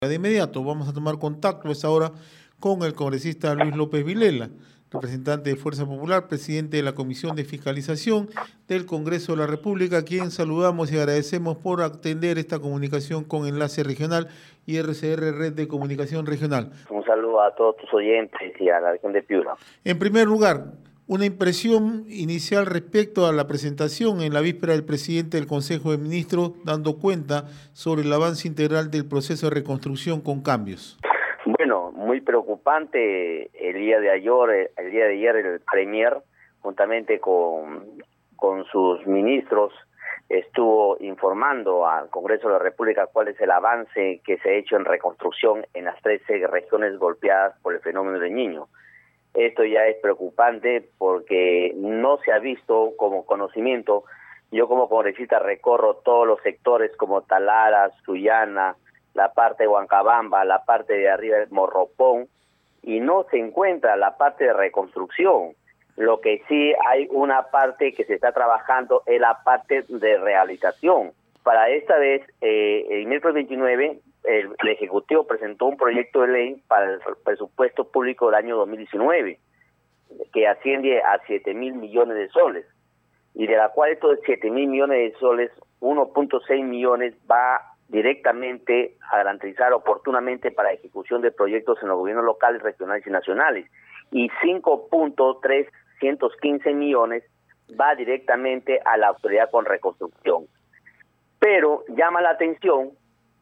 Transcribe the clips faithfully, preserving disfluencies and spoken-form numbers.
De inmediato vamos a tomar contacto a esta hora con el congresista Luis López Vilela, representante de Fuerza Popular, presidente de la Comisión de Fiscalización del Congreso de la República, a quien saludamos y agradecemos por atender esta comunicación con Enlace Regional y R C R, Red de Comunicación Regional. Un saludo a todos tus oyentes y a la región de Piura. En primer lugar, una impresión inicial respecto a la presentación en la víspera del presidente del Consejo de Ministros, dando cuenta sobre el avance integral del proceso de reconstrucción con cambios. Bueno, muy preocupante el día de ayer, el día de ayer el Premier, juntamente con, con sus ministros, estuvo informando al Congreso de la República cuál es el avance que se ha hecho en reconstrucción en las trece regiones golpeadas por el fenómeno del Niño. Esto ya es preocupante porque no se ha visto como conocimiento. Yo como congresista recorro todos los sectores como Talara, Sullana, la parte de Huancabamba, la parte de arriba del Morropón, y no se encuentra la parte de reconstrucción. Lo que sí hay una parte que se está trabajando es la parte de rehabilitación. Para esta vez, eh, el miércoles veintinueve, el, el Ejecutivo presentó un proyecto de ley para el presupuesto público del año dos mil diecinueve, que asciende a siete mil millones de soles, y de la cual estos siete mil millones de soles, uno punto seis millones va directamente a garantizar oportunamente para ejecución de proyectos en los gobiernos locales, regionales y nacionales, y cinco punto trescientos quince millones va directamente a la autoridad con reconstrucción. Pero llama la atención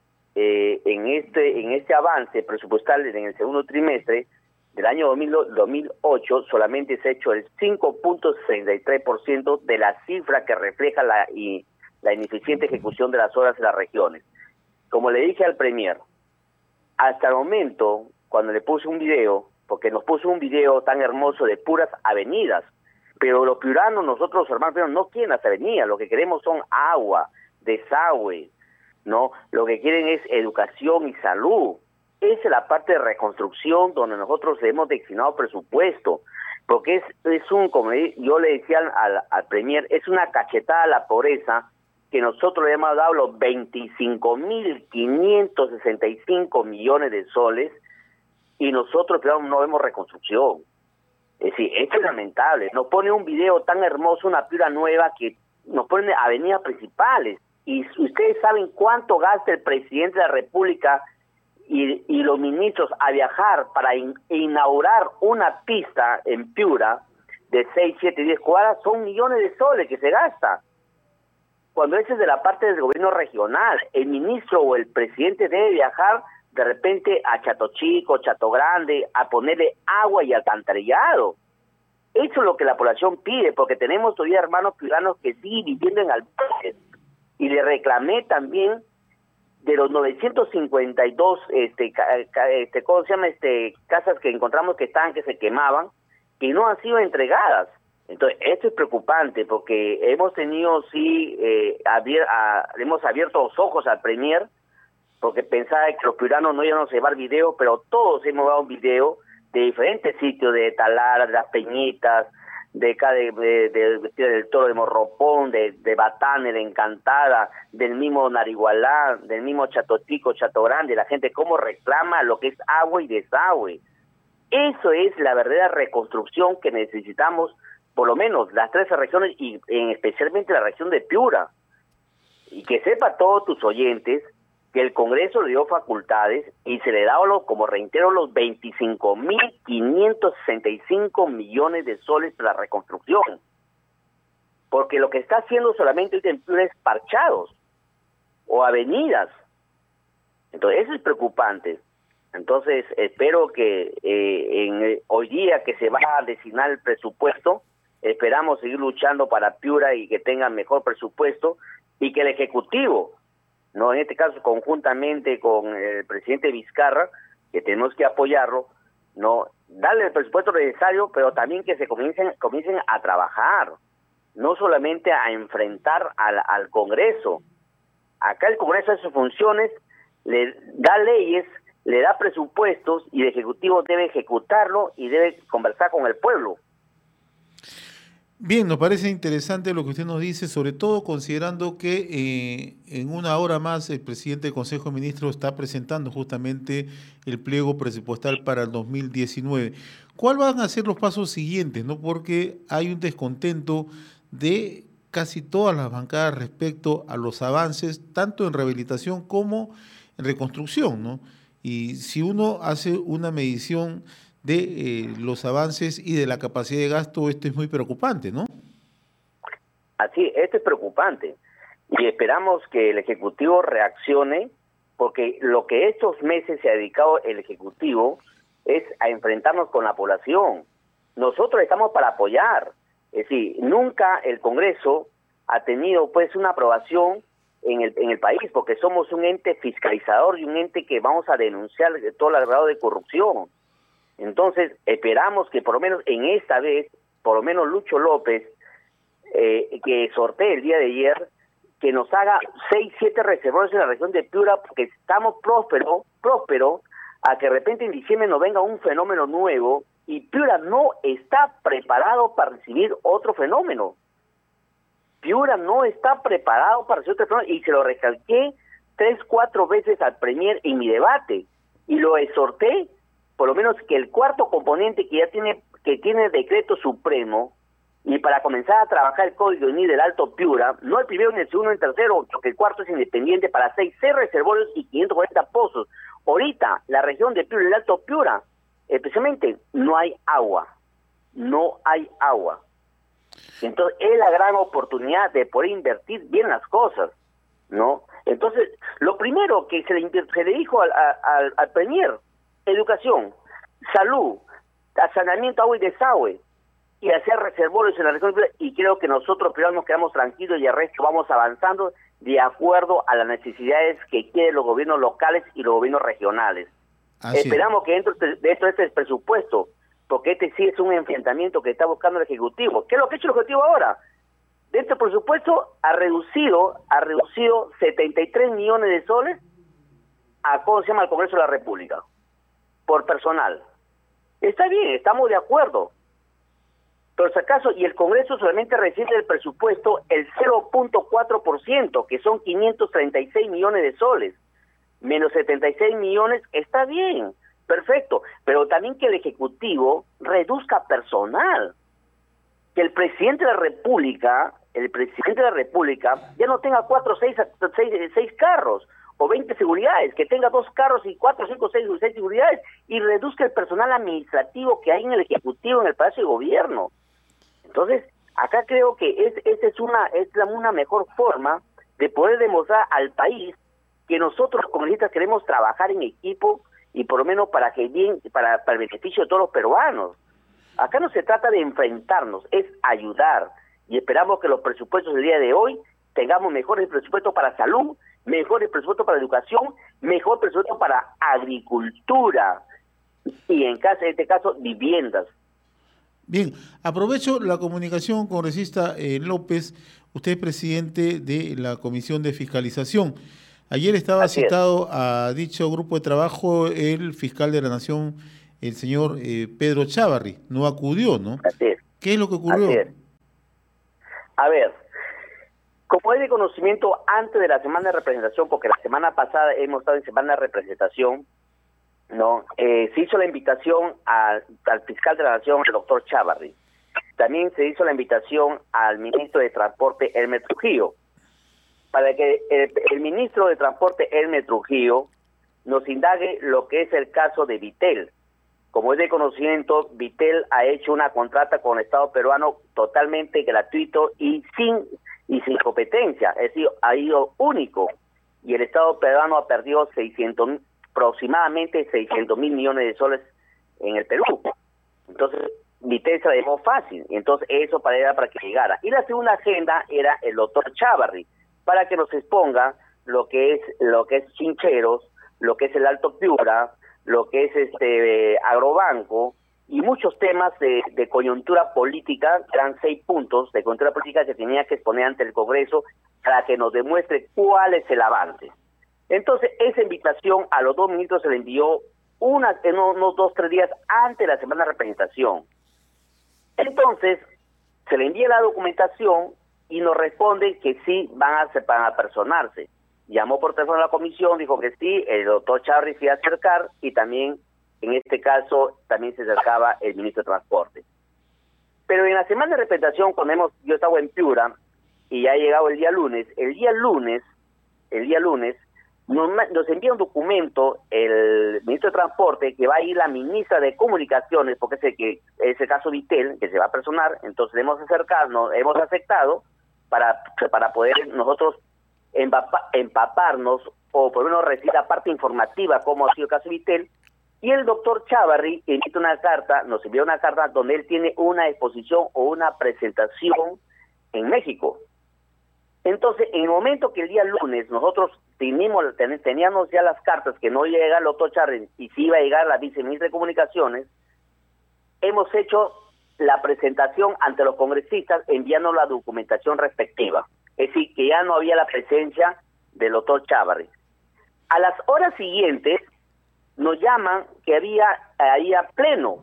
eh, en este en este avance presupuestal en el segundo trimestre del año dos mil ocho solamente se ha hecho el cinco punto sesenta y tres por ciento de la cifra que refleja la, y, la ineficiente ejecución de las obras en las regiones. Como le dije al Premier, hasta el momento, cuando le puse un video, porque nos puso un video tan hermoso de puras avenidas, pero los piuranos, nosotros hermanos piuranos, no quieren las avenidas, lo que queremos son agua, desagüe, ¿no? Lo que quieren es educación y salud. Esa es la parte de reconstrucción donde nosotros hemos destinado presupuesto, porque es, es un, como yo le decía al, al Premier, es una cachetada a la pobreza que nosotros le hemos dado los veinticinco mil quinientos sesenta y cinco millones de soles y nosotros pero no vemos reconstrucción. Es decir, esto es lamentable. Nos pone un video tan hermoso, una Piura nueva, que nos pone avenidas principales. Y ustedes saben cuánto gasta el presidente de la República y, y los ministros a viajar para in, inaugurar una pista en Piura de seis, siete, diez cuadras, son millones de soles que se gasta. Cuando ese es de la parte del gobierno regional, el ministro o el presidente debe viajar de repente a Chato Chico, Chato Grande, a ponerle agua y alcantarillado. Eso es lo que la población pide, porque tenemos todavía hermanos piuranos que siguen viviendo en albergues. Y le reclamé también de los novecientos cincuenta y dos, este, este, ¿cómo se llama? Este, casas que encontramos que estaban, que se quemaban, que no han sido entregadas. Entonces, esto es preocupante porque hemos tenido, sí, eh, abier a, hemos abierto los ojos al Premier, porque pensaba que los piuranos no iban a llevar video, pero todos hemos dado un video de diferentes sitios, de Talara, de Las Peñitas, de acá de, de, de, de, del Toro de Morropón, de, de Batane, de Encantada, del mismo Narigualá, del mismo Chatotico, Chato Grande, la gente cómo reclama lo que es agua y desagüe. Eso es la verdadera reconstrucción que necesitamos, por lo menos las trece regiones y en especialmente la región de Piura. Y que sepa todos tus oyentes que el Congreso le dio facultades y se le da, como reitero, los veinticinco mil quinientos sesenta y cinco millones de soles para la reconstrucción. Porque lo que está haciendo solamente en Piura es parchados o avenidas. Entonces, eso es preocupante. Entonces, espero que eh, en, hoy día que se va a designar el presupuesto, esperamos seguir luchando para Piura y que tengan mejor presupuesto y que el Ejecutivo, no, en este caso conjuntamente con el presidente Vizcarra, que tenemos que apoyarlo, no, darle el presupuesto necesario, pero también que se comiencen comiencen a trabajar, no solamente a enfrentar al, al Congreso. Acá el Congreso hace sus funciones, le da leyes, le da presupuestos y el Ejecutivo debe ejecutarlo y debe conversar con el pueblo. Bien, nos parece interesante lo que usted nos dice, sobre todo considerando que eh, en una hora más el presidente del Consejo de Ministros está presentando justamente el pliego presupuestal para el dos mil diecinueve. ¿Cuáles van a ser los pasos siguientes, no? Porque hay un descontento de casi todas las bancadas respecto a los avances, tanto en rehabilitación como en reconstrucción, ¿no? Y si uno hace una medición de eh, los avances y de la capacidad de gasto, esto es muy preocupante, ¿no? Así, esto es preocupante y esperamos que el Ejecutivo reaccione, porque lo que estos meses se ha dedicado el Ejecutivo es a enfrentarnos con la población. Nosotros estamos para apoyar, es decir, nunca el Congreso ha tenido pues una aprobación en el en el país, porque somos un ente fiscalizador y un ente que vamos a denunciar todo el grado de corrupción. Entonces, esperamos que por lo menos en esta vez, por lo menos Lucho López, eh, que sortee el día de ayer, que nos haga seis, siete reservorios en la región de Piura, porque estamos próspero, próspero, a que de repente en diciembre nos venga un fenómeno nuevo, y Piura no está preparado para recibir otro fenómeno. Piura no está preparado para recibir otro fenómeno, y se lo recalqué tres, cuatro veces al Premier en mi debate, y lo exhorté, por lo menos que el cuarto componente que ya tiene que tiene decreto supremo, y para comenzar a trabajar el código I N I del Alto Piura, no el primero, ni el segundo, ni el tercero, porque el cuarto es independiente para seis, seis reservorios y quinientos cuarenta pozos. Ahorita, la región de Piura y el Alto Piura, especialmente, no hay agua, no hay agua. Entonces, es la gran oportunidad de poder invertir bien las cosas, ¿no? Entonces, lo primero que se le, se le dijo al, al, al Premier, educación, salud, saneamiento, agua y desagüe, y hacer reservorios en la región, y creo que nosotros primero nos quedamos tranquilos y el resto vamos avanzando de acuerdo a las necesidades que quieren los gobiernos locales y los gobiernos regionales. Así Esperamos es. que dentro, dentro de este presupuesto, porque este sí es un enfrentamiento que está buscando el Ejecutivo. ¿Qué es lo que ha hecho el Ejecutivo ahora? Dentro del presupuesto ha reducido, ha reducido setenta y tres millones de soles a, ¿cómo se llama?, al Congreso de la República, por personal. Está bien, estamos de acuerdo. Pero si acaso, y el Congreso solamente recibe del presupuesto el cero punto cuatro por ciento, que son quinientos treinta y seis millones de soles, menos setenta y seis millones, está bien, perfecto, pero también que el Ejecutivo reduzca personal, que el presidente de la República, el presidente de la República ya no tenga cuatro, seis, seis, seis carros, o veinte seguridades, que tenga dos carros y cuatro, cinco, seis, seis seguridades, y reduzca el personal administrativo que hay en el Ejecutivo, en el Palacio de Gobierno. Entonces, acá creo que es, esa es una es la, una mejor forma de poder demostrar al país que nosotros los congresistas queremos trabajar en equipo y por lo menos para que bien para, para el beneficio de todos los peruanos. Acá no se trata de enfrentarnos, es ayudar, y esperamos que los presupuestos del día de hoy tengamos mejores presupuestos para salud, mejores presupuestos para educación, mejor presupuesto para agricultura y en caso, en este caso viviendas. Bien, aprovecho la comunicación congresista eh, López, usted es presidente de la Comisión de Fiscalización. Ayer estaba Así citado es. a dicho grupo de trabajo el fiscal de la Nación, el señor eh, Pedro Chávarri, no acudió, ¿no? Así es. ¿Qué es lo que ocurrió? Así es. A ver, como es de conocimiento antes de la semana de representación, porque la semana pasada hemos estado en semana de representación, no, eh, se hizo la invitación al, al fiscal de la Nación, el doctor Chávarri. También se hizo la invitación al ministro de Transporte, Hermes Trujillo, para que el, el ministro de Transporte, Hermes Trujillo, nos indague lo que es el caso de Vitel. Como es de conocimiento, Vitel ha hecho una contrata con el Estado peruano totalmente gratuito y sin y sin competencia, es decir, ha ido único, y el Estado peruano ha perdido seiscientos aproximadamente seiscientos mil millones de soles en el Perú. Entonces, Vitel se la llevó fácil, entonces eso para era para que llegara. Y la segunda agenda era el doctor Chávarri, para que nos exponga lo que es lo que es Chincheros, lo que es el Alto Piura, lo que es este Agrobanco, y muchos temas de, de coyuntura política, eran seis puntos de coyuntura política que tenía que exponer ante el Congreso para que nos demuestre cuál es el avance. Entonces, esa invitación a los dos ministros se le envió unas, en unos dos, tres días antes de la semana de representación. Entonces, se le envía la documentación y nos responden que sí van a, van a personarse. Llamó por teléfono a la comisión, dijo que sí, el doctor Chávarri se iba a acercar y también, en este caso, también se acercaba el ministro de Transporte. Pero en la semana de representación, cuando hemos, yo estaba en Piura y ya ha llegado el día lunes, el día lunes, el día lunes, nos, nos envía un documento el ministro de Transporte que va a ir la ministra de Comunicaciones, porque es el, que, es el caso Vitel, que se va a personar, entonces hemos acercado, nos hemos aceptado para, para poder nosotros empapa, empaparnos o por lo menos recibir la parte informativa como ha sido el caso Vitel. Y el doctor Chávarri emite una carta, nos envió una carta donde él tiene una exposición o una presentación en México. Entonces, en el momento que el día lunes nosotros teníamos, teníamos ya las cartas que no iba a llegar el doctor Chávarri y sí iba a llegar la viceministra de Comunicaciones, hemos hecho la presentación ante los congresistas enviando la documentación respectiva. Es decir, que ya no había la presencia del doctor Chávarri. A las horas siguientes nos llaman que había ahí a pleno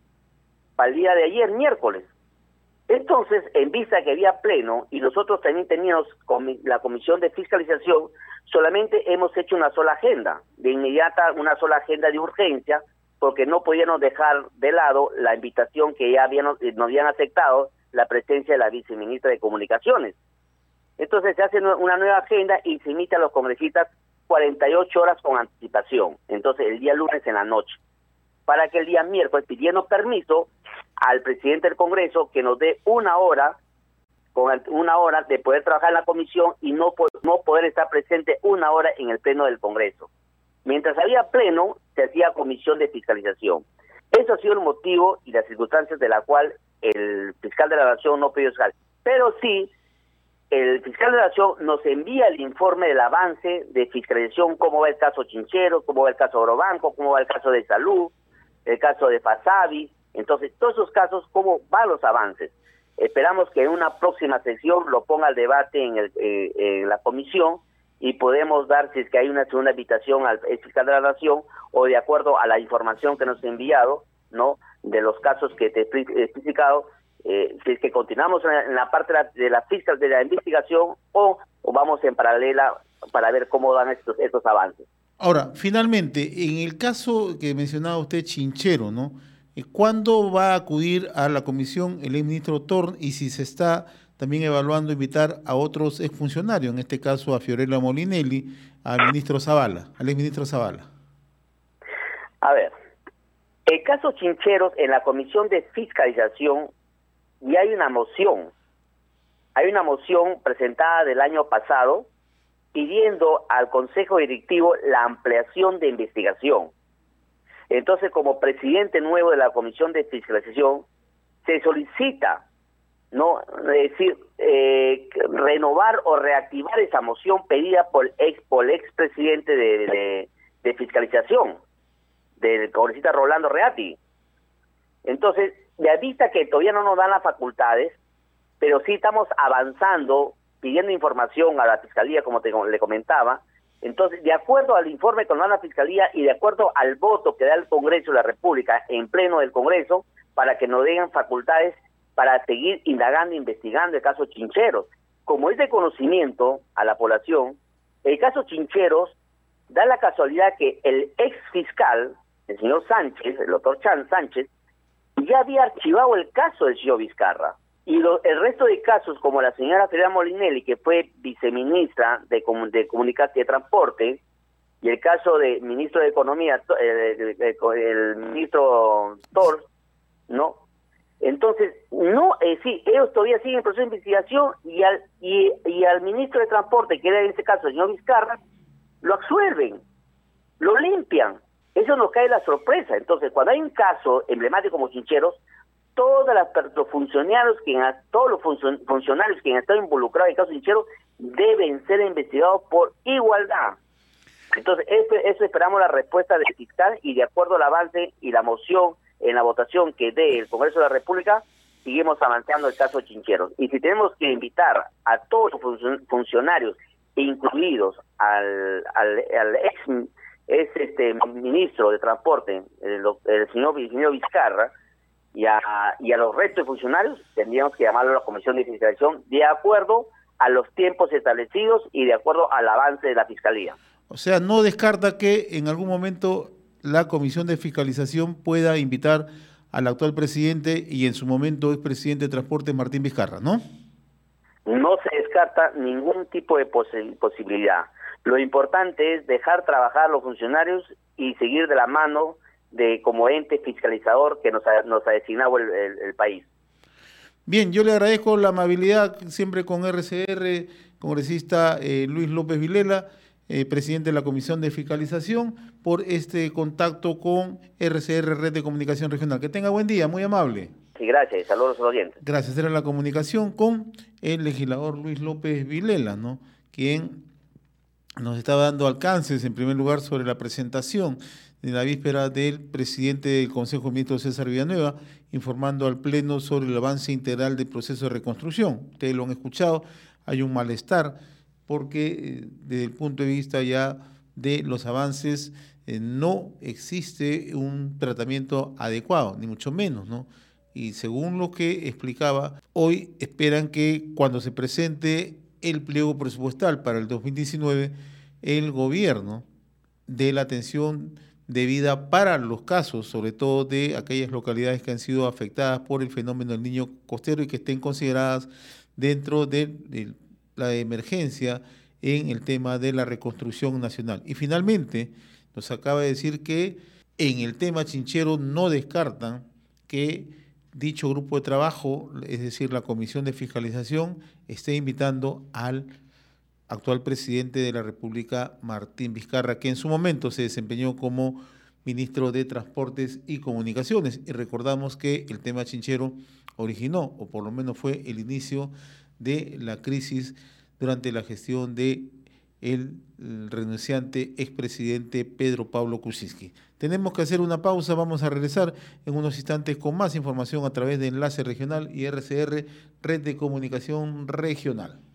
para el día de ayer, miércoles. Entonces, en vista que había pleno y nosotros también teníamos comi la comisión de fiscalización, solamente hemos hecho una sola agenda, de inmediata una sola agenda de urgencia, porque no podíamos dejar de lado la invitación que ya habían, nos habían aceptado la presencia de la viceministra de Comunicaciones. Entonces se hace una nueva agenda y se emite a los congresistas cuarenta y ocho horas con anticipación, entonces el día lunes en la noche, para que el día miércoles pidiendo permiso al presidente del Congreso que nos dé una hora, con una hora de poder trabajar en la comisión y no, no poder estar presente una hora en el pleno del Congreso. Mientras había pleno, se hacía comisión de fiscalización. Eso ha sido el motivo y las circunstancias de la cual el fiscal de la Nación no pidió fiscal. Pero sí, el fiscal de la Nación nos envía el informe del avance de fiscalización, cómo va el caso Chinchero, cómo va el caso Orobanco, cómo va el caso de Salud, el caso de Fasavi. Entonces, todos esos casos, cómo van los avances. Esperamos que en una próxima sesión lo ponga al debate en, el, eh, en la comisión y podemos dar, si es que hay una segunda invitación al fiscal de la Nación o de acuerdo a la información que nos ha enviado, ¿no?, de los casos que te he explicado, eh, si es que continuamos en la, en la parte de la, de la fiscal de la investigación o, o vamos en paralela para ver cómo dan estos, estos avances. Ahora, finalmente, en el caso que mencionaba usted, Chinchero, ¿no?, ¿cuándo va a acudir a la comisión el exministro Thorn y si se está también evaluando invitar a otros exfuncionarios, en este caso a Fiorella Molinelli, al ministro Zavala, al exministro Zavala? A ver, el caso Chincheros en la comisión de fiscalización y hay una moción, hay una moción presentada del año pasado pidiendo al Consejo Directivo la ampliación de investigación. Entonces, como presidente nuevo de la Comisión de Fiscalización, se solicita, no, es decir, eh, renovar o reactivar esa moción pedida por el ex, por el expresidente de, de, de Fiscalización, del congresista Rolando Reati. Entonces, de vista que todavía no nos dan las facultades, pero sí estamos avanzando, pidiendo información a la Fiscalía, como te, le comentaba. Entonces, de acuerdo al informe que nos da la Fiscalía y de acuerdo al voto que da el Congreso de la República en pleno del Congreso, para que nos den facultades para seguir indagando e investigando el caso Chincheros. Como es de conocimiento a la población, el caso Chincheros da la casualidad que el ex fiscal, el señor Sánchez, el doctor Chan Sánchez, ya había archivado el caso del señor Vizcarra. Y lo, el resto de casos, como la señora Fiorella Molinelli, que fue viceministra de, de Comunicación y de Transporte, y el caso de ministro de Economía, eh, de, de, de, el ministro Thorn, ¿no? Entonces, no, eh, sí, ellos todavía siguen el proceso de investigación y al, y, y al ministro de Transporte, que era en este caso el señor Vizcarra, lo absuelven, lo limpian. Eso nos cae la sorpresa. Entonces, cuando hay un caso emblemático como Chincheros, todas las los funcionarios que todos los funcion, funcionarios que han estado involucrados en el caso Chincheros deben ser investigados por igualdad. Entonces, eso, eso esperamos la respuesta del fiscal y de acuerdo al avance y la moción en la votación que dé el Congreso de la República, seguimos avanzando el caso Chincheros. Y si tenemos que invitar a todos los func funcionarios, incluidos al, al, al ex es este ministro de Transporte, el, el señor, el señor Vizcarra, y a, y a los restos de funcionarios tendríamos que llamarlo a la Comisión de Fiscalización de acuerdo a los tiempos establecidos y de acuerdo al avance de la Fiscalía. O sea, no descarta que en algún momento la Comisión de Fiscalización pueda invitar al actual presidente y en su momento es presidente de Transporte, Martín Vizcarra, ¿no? No se descarta ningún tipo de posi- posibilidad. Lo importante es dejar trabajar a los funcionarios y seguir de la mano de como ente fiscalizador que nos ha, nos ha designado el, el, el país. Bien, yo le agradezco la amabilidad siempre con R C R, congresista eh, Luis López Vilela, eh, presidente de la Comisión de Fiscalización, por este contacto con R C R, Red de Comunicación Regional. Que tenga buen día, muy amable. Sí, gracias. Saludos a los oyentes. Gracias. Era la comunicación con el legislador Luis López Vilela, ¿no? Quien nos estaba dando alcances, en primer lugar, sobre la presentación de la víspera del presidente del Consejo de Ministros, César Villanueva, informando al Pleno sobre el avance integral del proceso de reconstrucción. Ustedes lo han escuchado, hay un malestar, porque eh, desde el punto de vista ya de los avances eh, no existe un tratamiento adecuado, ni mucho menos, ¿no? Y según lo que explicaba, hoy esperan que cuando se presente el pliego presupuestal para el dos mil diecinueve, el gobierno dé la atención debida para los casos, sobre todo de aquellas localidades que han sido afectadas por el fenómeno del Niño costero y que estén consideradas dentro de, de la emergencia en el tema de la reconstrucción nacional. Y finalmente, nos acaba de decir que en el tema chinchero no descartan que dicho grupo de trabajo, es decir, la Comisión de Fiscalización, esté invitando al actual presidente de la República, Martín Vizcarra, que en su momento se desempeñó como ministro de Transportes y Comunicaciones. Y recordamos que el tema chinchero originó, o por lo menos fue el inicio de la crisis durante la gestión de el, el renunciante expresidente Pedro Pablo Kuczynski. Tenemos que hacer una pausa, vamos a regresar en unos instantes con más información a través de Enlace Regional y R C R, Red de Comunicación Regional.